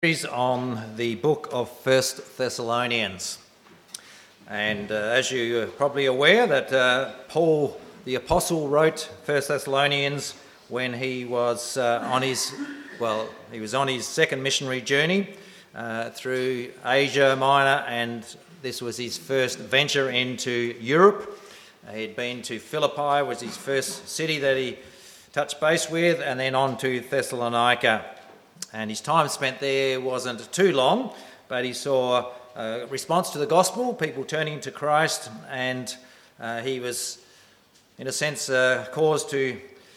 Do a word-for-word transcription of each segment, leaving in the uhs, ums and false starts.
Series on the book of First Thessalonians. And uh, as you're probably aware that uh, Paul the Apostle wrote First Thessalonians when he was uh, on his, well, he was on his second missionary journey uh, through Asia Minor, and this was his first venture into Europe. Uh, he'd been to Philippi, was his first city that he touched base with, and then on to Thessalonica. And his time spent there wasn't too long, but he saw a response to the gospel, people turning to Christ, and uh, he was, in a sense, uh, caused to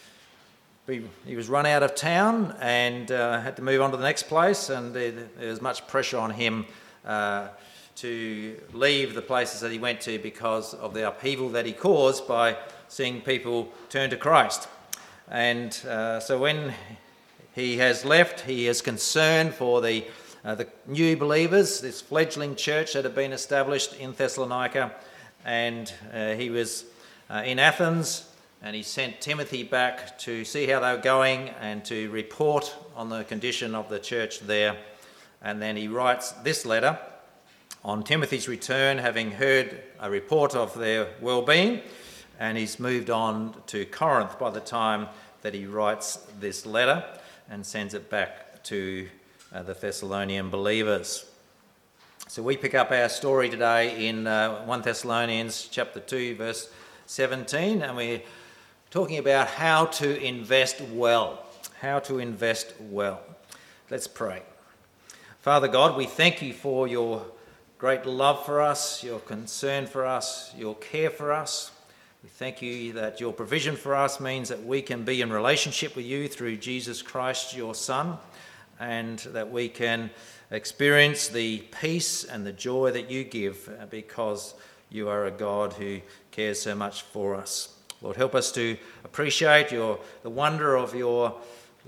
be, he was run out of town and uh, had to move on to the next place, and there, there was much pressure on him uh, to leave the places that he went to because of the upheaval that he caused by seeing people turn to Christ. And uh, so when he has left, he is concerned for the uh, the new believers, this fledgling church that had been established in Thessalonica, and uh, he was uh, in Athens, and he sent Timothy back to see how they were going and to report on the condition of the church there. And then he writes this letter on Timothy's return, having heard a report of their well-being, and he's moved on to Corinth by the time that he writes this letter and sends it back to uh, the Thessalonian believers. So we pick up our story today in uh, First Thessalonians chapter two, verse seventeen, and we're talking about how to invest well. How to invest well. Let's pray. Father God, we thank you for your great love for us, your concern for us, your care for us. We thank you that your provision for us means that we can be in relationship with you through Jesus Christ, your Son, and that we can experience the peace and the joy that you give because you are a God who cares so much for us. Lord, help us to appreciate your the wonder of your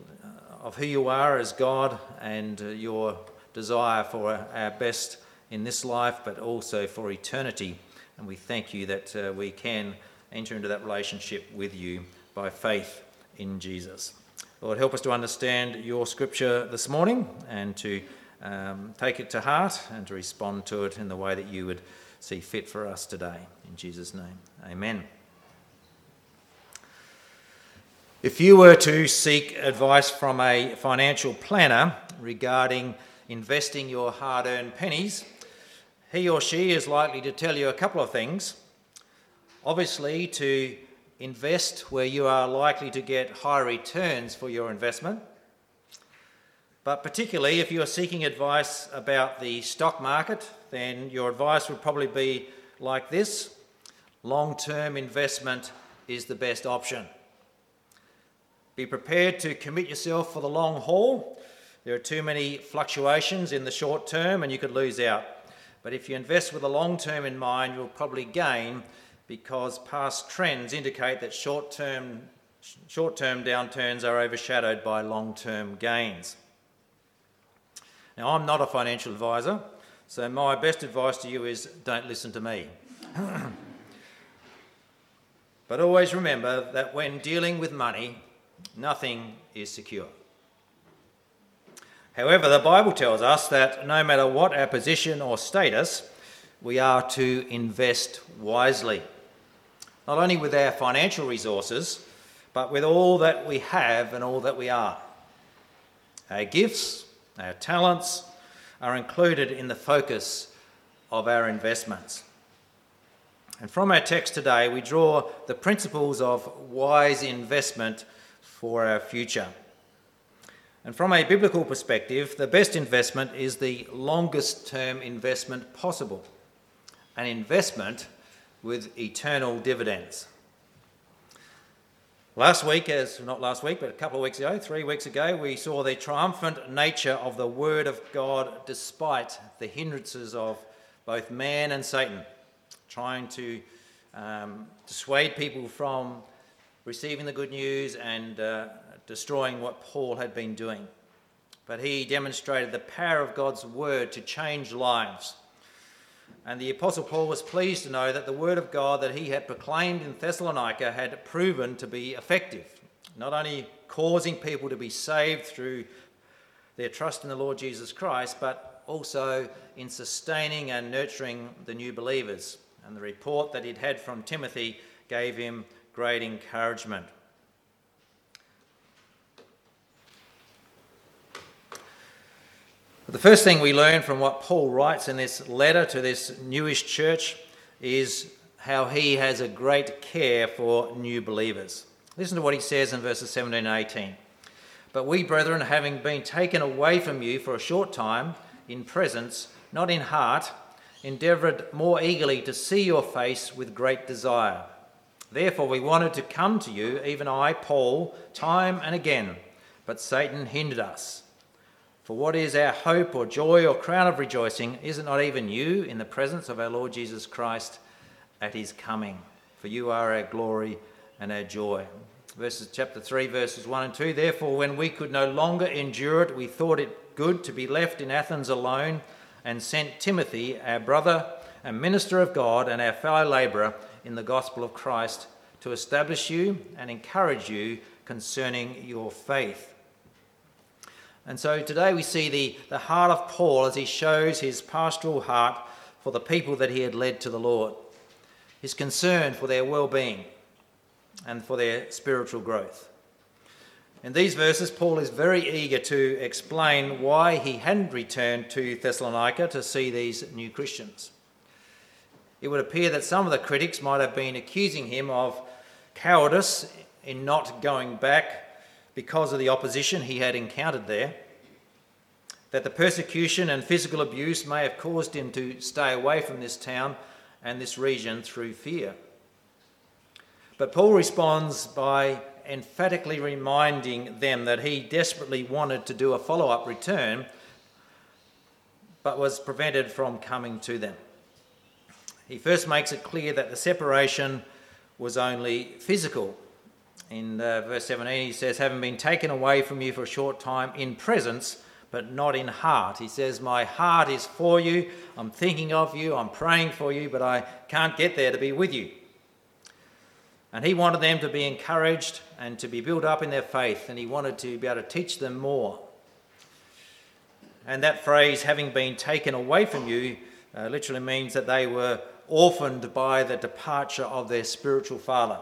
of who you are as God and your desire for our best in this life, but also for eternity. And we thank you that uh, we can enter into that relationship with you by faith in Jesus. Lord, help us to understand your scripture this morning and to um, take it to heart and to respond to it in the way that you would see fit for us today. In Jesus' name, amen. If you were to seek advice from a financial planner regarding investing your hard-earned pennies, he or she is likely to tell you a couple of things. Obviously, to invest where you are likely to get high returns for your investment. But particularly if you are seeking advice about the stock market, then your advice would probably be like this: long-term investment is the best option. Be prepared to commit yourself for the long haul. There are too many fluctuations in the short term and you could lose out. But if you invest with the long term in mind, you'll probably gain, because past trends indicate that short-term short-term downturns are overshadowed by long-term gains. Now, I'm not a financial advisor, so my best advice to you is don't listen to me. But always remember that when dealing with money, nothing is secure. However, the Bible tells us that no matter what our position or status, we are to invest wisely. Not only with our financial resources, but with all that we have and all that we are. Our gifts, our talents are included in the focus of our investments. And from our text today, we draw the principles of wise investment for our future. And from a biblical perspective, the best investment is the longest term investment possible, an investment with eternal dividends. Last week, as not last week, but a couple of weeks ago, three weeks ago, we saw the triumphant nature of the Word of God despite the hindrances of both man and Satan, trying to um, dissuade people from receiving the good news and uh, destroying what Paul had been doing. But he demonstrated the power of God's Word to change lives. And the Apostle Paul was pleased to know that the word of God that he had proclaimed in Thessalonica had proven to be effective, not only causing people to be saved through their trust in the Lord Jesus Christ, but also in sustaining and nurturing the new believers. And the report that he'd had from Timothy gave him great encouragement. The first thing we learn from what Paul writes in this letter to this newish church is how he has a great care for new believers. Listen to what he says in verses seventeen and eighteen. But we, brethren, having been taken away from you for a short time, in presence, not in heart, endeavoured more eagerly to see your face with great desire. Therefore we wanted to come to you, even I, Paul, time and again, but Satan hindered us. For what is our hope or joy or crown of rejoicing? Is it not even you in the presence of our Lord Jesus Christ at his coming? For you are our glory and our joy. Verses chapter three, verses one and two. Therefore, when we could no longer endure it, we thought it good to be left in Athens alone, and sent Timothy, our brother and minister of God and our fellow labourer in the gospel of Christ, to establish you and encourage you concerning your faith. And so today we see the, the heart of Paul as he shows his pastoral heart for the people that he had led to the Lord, his concern for their well-being and for their spiritual growth. In these verses, Paul is very eager to explain why he hadn't returned to Thessalonica to see these new Christians. It would appear that some of the critics might have been accusing him of cowardice in not going back because of the opposition he had encountered there, that the persecution and physical abuse may have caused him to stay away from this town and this region through fear. But Paul responds by emphatically reminding them that he desperately wanted to do a follow-up return, but was prevented from coming to them. He first makes it clear that the separation was only physical. In uh, verse seventeen, he says, having been taken away from you for a short time in presence, but not in heart. He says, my heart is for you. I'm thinking of you. I'm praying for you, but I can't get there to be with you. And he wanted them to be encouraged and to be built up in their faith, and he wanted to be able to teach them more. And that phrase, having been taken away from you, uh, literally means that they were orphaned by the departure of their spiritual father.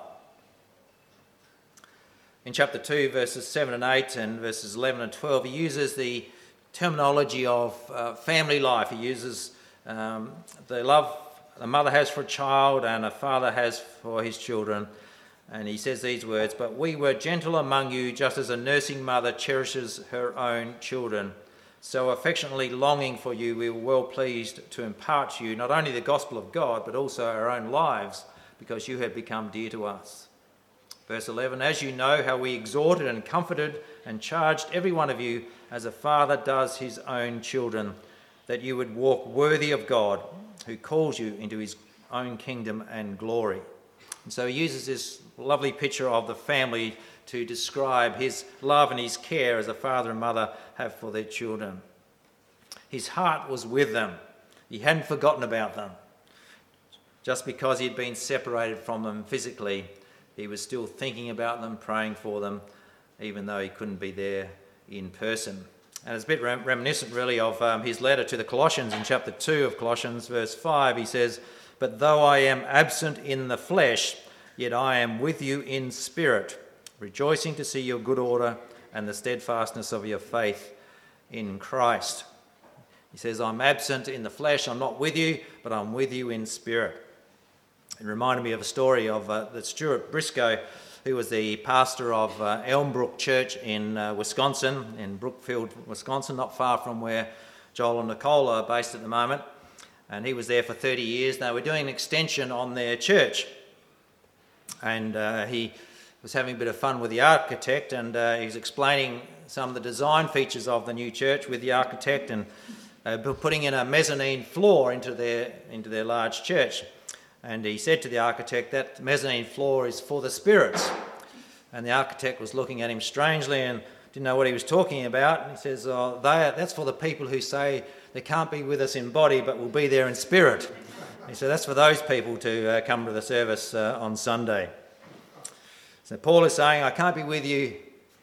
In chapter two, verses seven and eight and verses eleven and twelve, he uses the terminology of uh, family life. He uses um, the love a mother has for a child and a father has for his children. And he says these words, but we were gentle among you just as a nursing mother cherishes her own children. So affectionately longing for you, we were well pleased to impart to you not only the gospel of God, but also our own lives, because you have become dear to us. Verse eleven, as you know how we exhorted and comforted and charged every one of you as a father does his own children, that you would walk worthy of God, who calls you into his own kingdom and glory. And so he uses this lovely picture of the family to describe his love and his care as a father and mother have for their children. His heart was with them. He hadn't forgotten about them. Just because he'd been separated from them physically, he was still thinking about them, praying for them, even though he couldn't be there in person. And it's a bit rem- reminiscent really of um, his letter to the Colossians in chapter two of Colossians, verse five. He says, but though I am absent in the flesh, yet I am with you in spirit, rejoicing to see your good order and the steadfastness of your faith in Christ. He says, I'm absent in the flesh, I'm not with you, but I'm with you in spirit. It reminded me of a story of uh, that Stuart Briscoe, who was the pastor of uh, Elmbrook Church in uh, Wisconsin, in Brookfield, Wisconsin, not far from where Joel and Nicole are based at the moment. And he was there for thirty years. They were doing an extension on their church. And uh, he was having a bit of fun with the architect, and uh, he was explaining some of the design features of the new church with the architect, and uh, putting in a mezzanine floor into their into their large church. And he said to the architect, that mezzanine floor is for the spirits. And the architect was looking at him strangely and didn't know what he was talking about. And he says, oh, they, that's for the people who say they can't be with us in body, but will be there in spirit. And he said, that's for those people to uh, come to the service uh, on Sunday. So Paul is saying, I can't be with you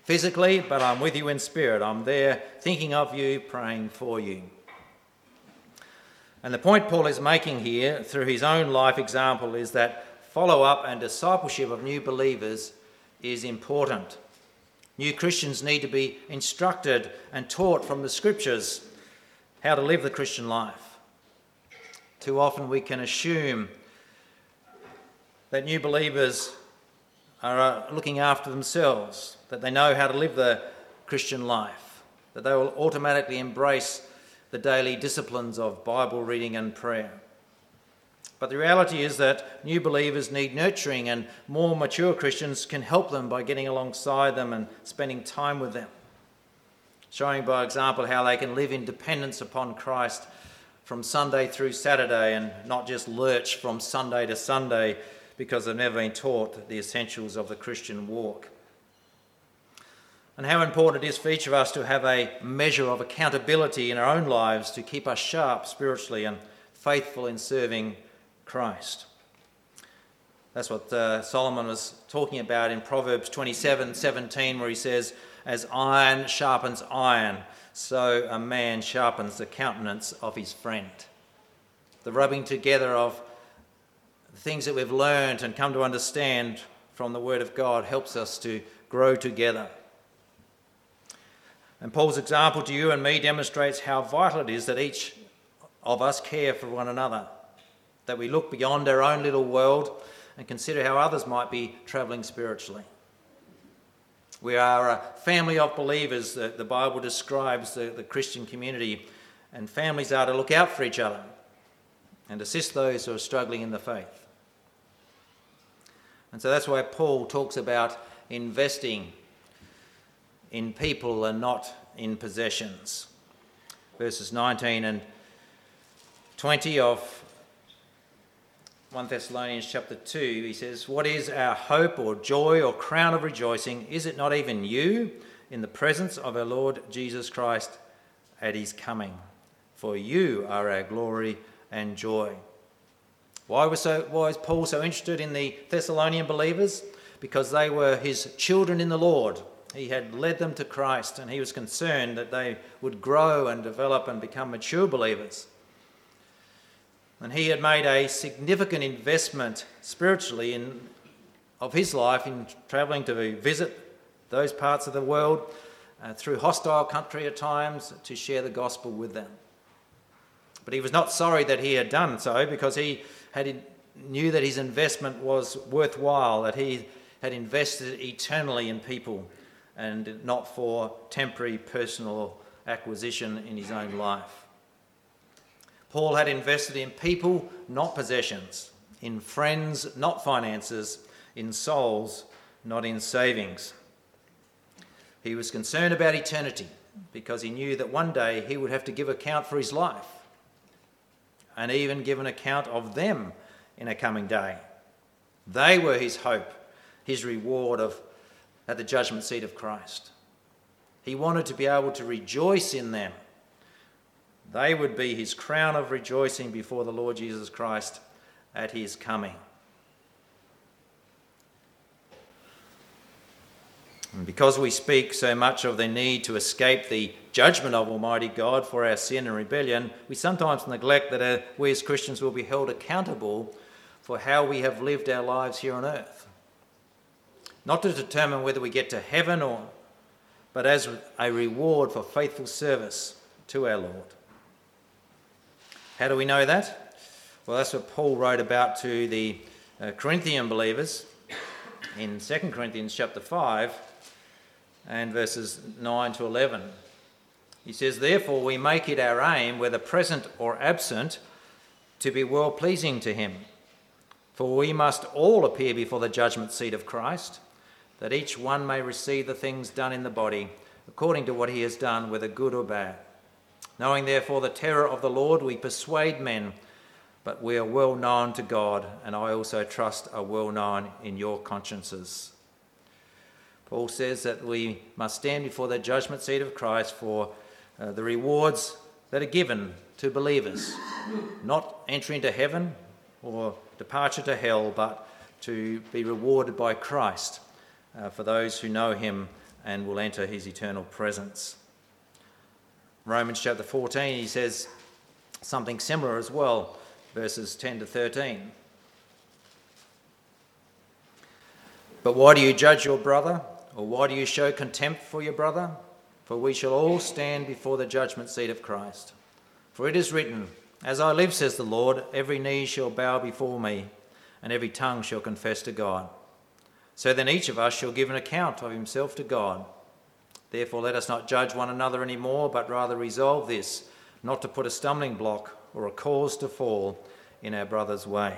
physically, but I'm with you in spirit. I'm there thinking of you, praying for you. And the point Paul is making here through his own life example is that follow-up and discipleship of new believers is important. New Christians need to be instructed and taught from the scriptures how to live the Christian life. Too often we can assume that new believers are looking after themselves, that they know how to live the Christian life, that they will automatically embrace the daily disciplines of Bible reading and prayer. But the reality is that new believers need nurturing, and more mature Christians can help them by getting alongside them and spending time with them, showing by example how they can live in dependence upon Christ from Sunday through Saturday and not just lurch from Sunday to Sunday because they've never been taught the essentials of the Christian walk. And how important it is for each of us to have a measure of accountability in our own lives to keep us sharp spiritually and faithful in serving Christ. That's what uh, Solomon was talking about in Proverbs twenty-seven seventeen, where he says, "As iron sharpens iron, so a man sharpens the countenance of his friend." The rubbing together of the things that we've learned and come to understand from the Word of God helps us to grow together. And Paul's example to you and me demonstrates how vital it is that each of us care for one another, that we look beyond our own little world and consider how others might be travelling spiritually. We are a family of believers. The, the Bible describes the, the Christian community, and families are to look out for each other and assist those who are struggling in the faith. And so that's why Paul talks about investing in people and not in possessions. Verses nineteen and twenty of First Thessalonians chapter two, he says, "What is our hope or joy or crown of rejoicing? Is it not even you in the presence of our Lord Jesus Christ at his coming? For you are our glory and joy." Why was, so, why was Paul so interested in the Thessalonian believers? Because they were his children in the Lord. He had led them to Christ, and he was concerned that they would grow and develop and become mature believers. And he had made a significant investment spiritually in of his life in travelling to visit those parts of the world uh, through hostile country at times to share the gospel with them. But he was not sorry that he had done so, because he had knew that his investment was worthwhile, that he had invested eternally in people and not for temporary personal acquisition in his own life. Paul had invested in people, not possessions, in friends, not finances, in souls, not in savings. He was concerned about eternity because he knew that one day he would have to give account for his life, and even give an account of them in a coming day. They were his hope, his reward of at the judgment seat of Christ. He wanted to be able to rejoice in them. They would be his crown of rejoicing before the Lord Jesus Christ at his coming. And because we speak so much of the need to escape the judgment of Almighty God for our sin and rebellion, we sometimes neglect that uh, we as Christians will be held accountable for how we have lived our lives here on earth. Not to determine whether we get to heaven, or, but as a reward for faithful service to our Lord. How do we know that? Well, that's what Paul wrote about to the uh, Corinthian believers in Second Corinthians chapter five and verses nine to eleven. He says, "Therefore we make it our aim, whether present or absent, to be well-pleasing to him. For we must all appear before the judgment seat of Christ, that each one may receive the things done in the body, according to what he has done, whether good or bad. Knowing therefore the terror of the Lord, we persuade men, but we are well known to God, and I also trust are well known in your consciences." Paul says that we must stand before the judgment seat of Christ for uh, the rewards that are given to believers. Not entry into heaven or departure to hell, but to be rewarded by Christ uh, for those who know him and will enter his eternal presence. Romans chapter fourteen, he says something similar as well, verses ten to thirteen. But why do you judge your brother? Or why do you show contempt for your brother? For we shall all stand before the judgment seat of Christ. For it is written, as I live, says the Lord, every knee shall bow before me, and every tongue shall confess to God. So then each of us shall give an account of himself to God. Therefore let us not judge one another any more, but rather resolve this, not to put a stumbling block or a cause to fall in our brother's way.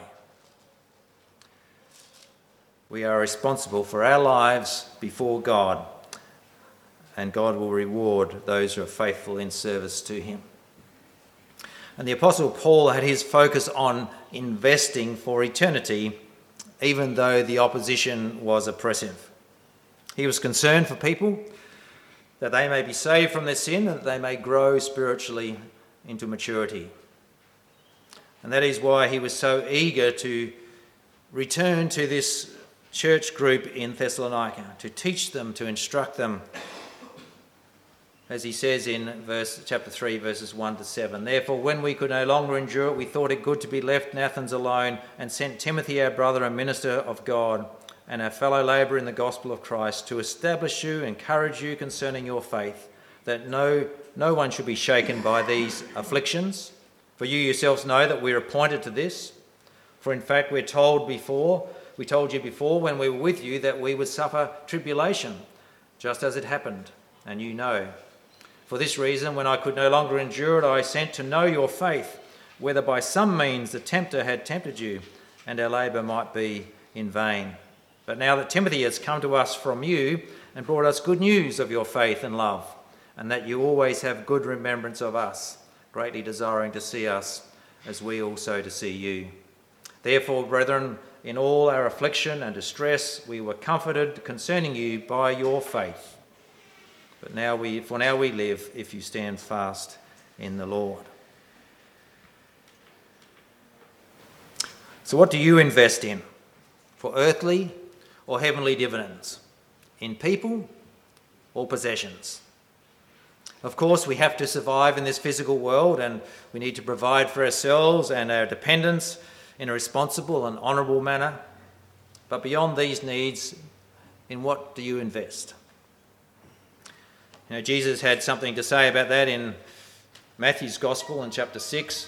We are responsible for our lives before God, and God will reward those who are faithful in service to him. And the Apostle Paul had his focus on investing for eternity, even though the opposition was oppressive. He was concerned for people, that they may be saved from their sin, and that they may grow spiritually into maturity. And that is why he was so eager to return to this church group in Thessalonica, to teach them, to instruct them, as he says in verse chapter three, verses one to seven. Therefore, when we could no longer endure it, we thought it good to be left in Athens alone, and sent Timothy, our brother and minister of God, and our fellow labourer in the gospel of Christ, to establish you, encourage you concerning your faith, that no, no one should be shaken by these afflictions. For you yourselves know that we are appointed to this. For in fact, we're told before, we told you before when we were with you that we would suffer tribulation, just as it happened, and you know. For this reason, when I could no longer endure it, I sent to know your faith, whether by some means the tempter had tempted you, and our labour might be in vain. But now that Timothy has come to us from you and brought us good news of your faith and love, and that you always have good remembrance of us, greatly desiring to see us as we also to see you. Therefore, brethren, in all our affliction and distress, we were comforted concerning you by your faith. But now we, for now we live, if you stand fast in the Lord. So what do you invest in? For earthly or heavenly dividends? In people or possessions? Of course, we have to survive in this physical world, and we need to provide for ourselves and our dependents in a responsible and honourable manner. But beyond these needs, in what do you invest? You know, Jesus had something to say about that in Matthew's Gospel in chapter six,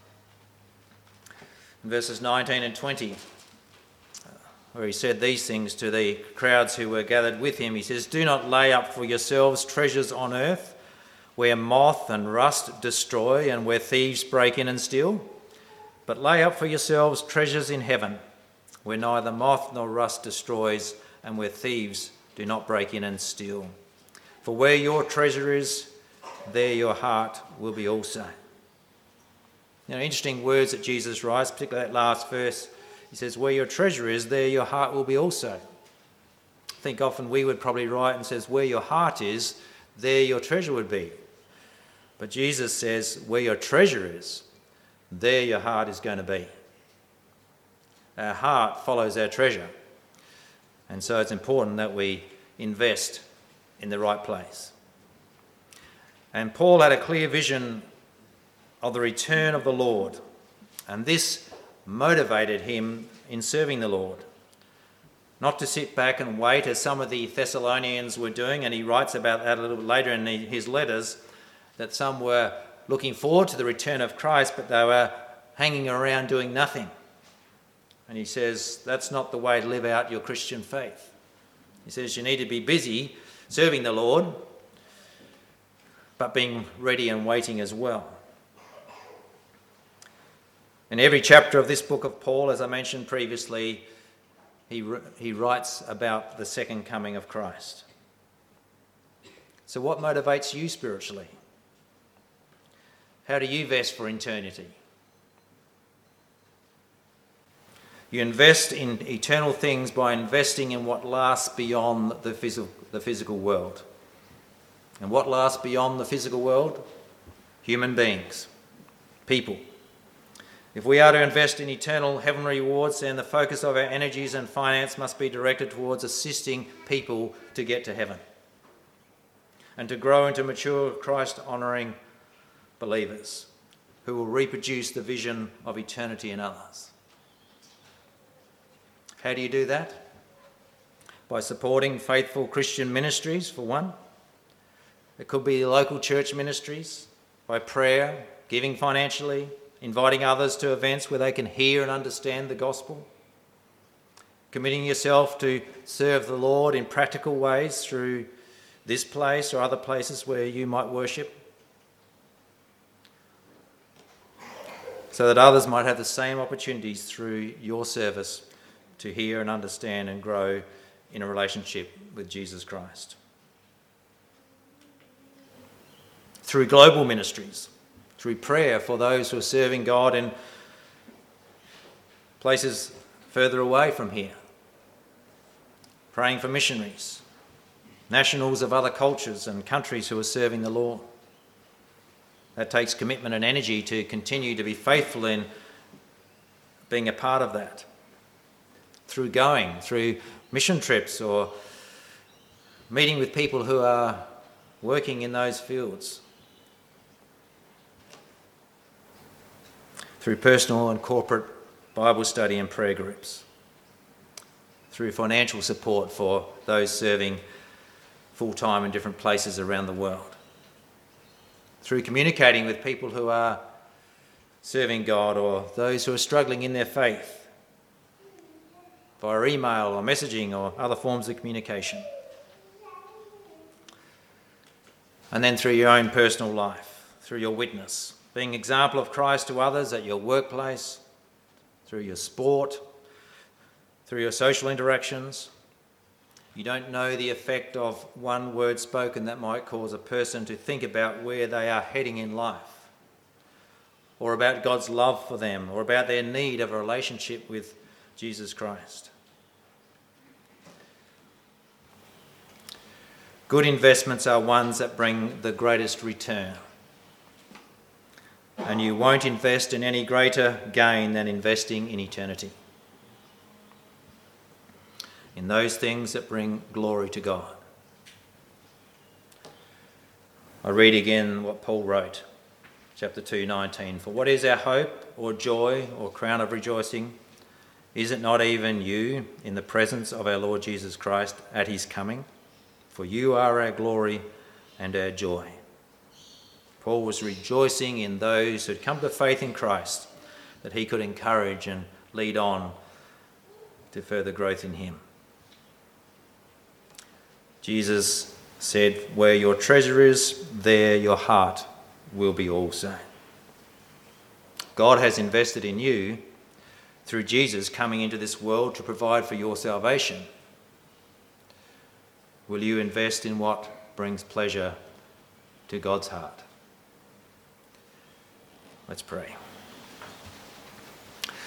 verses nineteen and twenty, where he said these things to the crowds who were gathered with him. He says, do not lay up for yourselves treasures on earth, where moth and rust destroy and where thieves break in and steal. But lay up for yourselves treasures in heaven, where neither moth nor rust destroys and where thieves do not break in and steal. For where your treasure is, there your heart will be also. You know, interesting words that Jesus writes, particularly that last verse. He says, where your treasure is, there your heart will be also. I think often we would probably write and says, where your heart is, there your treasure would be. But Jesus says, where your treasure is, there your heart is going to be. Our heart follows our treasure. And so it's important that we invest in the right place. And Paul had a clear vision of the return of the Lord, and this motivated him in serving the Lord. Not to sit back and wait as some of the Thessalonians were doing, and he writes about that a little bit later in his letters, that some were looking forward to the return of Christ, but they were hanging around doing nothing. And he says, that's not the way to live out your Christian faith. He says you need to be busy serving the Lord, but being ready and waiting as well. In every chapter of this book of Paul, as I mentioned previously, he, he writes about the second coming of Christ. So what motivates you spiritually? How do you invest for eternity? You invest in eternal things by investing in what lasts beyond the physical, the physical world. And what lasts beyond the physical world? Human beings, people. If we are to invest in eternal heavenly rewards, then the focus of our energies and finance must be directed towards assisting people to get to heaven. and to grow into mature Christ-honouring believers who will reproduce the vision of eternity in others. How do you do that? By supporting faithful Christian ministries, for one. It could be local church ministries, by prayer, giving financially, inviting others to events where they can hear and understand the gospel, committing yourself to serve the Lord in practical ways through this place or other places where you might worship, so that others might have the same opportunities through your service to hear and understand and grow in a relationship with Jesus Christ. Through global ministries, through prayer for those who are serving God in places further away from here, praying for missionaries, nationals of other cultures and countries who are serving the Lord. That takes commitment and energy to continue to be faithful in being a part of that. Through going, through mission trips or meeting with people who are working in those fields. Through personal and corporate Bible study and prayer groups. Through financial support for those serving full-time in different places around the world. Through communicating with people who are serving God or those who are struggling in their faith via email or messaging or other forms of communication. And then through your own personal life, through your witness, being an example of Christ to others at your workplace, through your sport, through your social interactions. You don't know the effect of one word spoken that might cause a person to think about where they are heading in life, or about God's love for them, or about their need of a relationship with Jesus Christ. Good investments are ones that bring the greatest return. And you won't invest in any greater gain than investing in eternity. In those things that bring glory to God. I read again what Paul wrote, chapter two, nineteen. For what is our hope or joy or crown of rejoicing? Is it not even you in the presence of our Lord Jesus Christ at his coming? For you are our glory and our joy. Paul was rejoicing in those who had come to faith in Christ, that he could encourage and lead on to further growth in him. Jesus said, where your treasure is, there your heart will be also. God has invested in you through Jesus coming into this world to provide for your salvation. Will you invest in what brings pleasure to God's heart? Let's pray.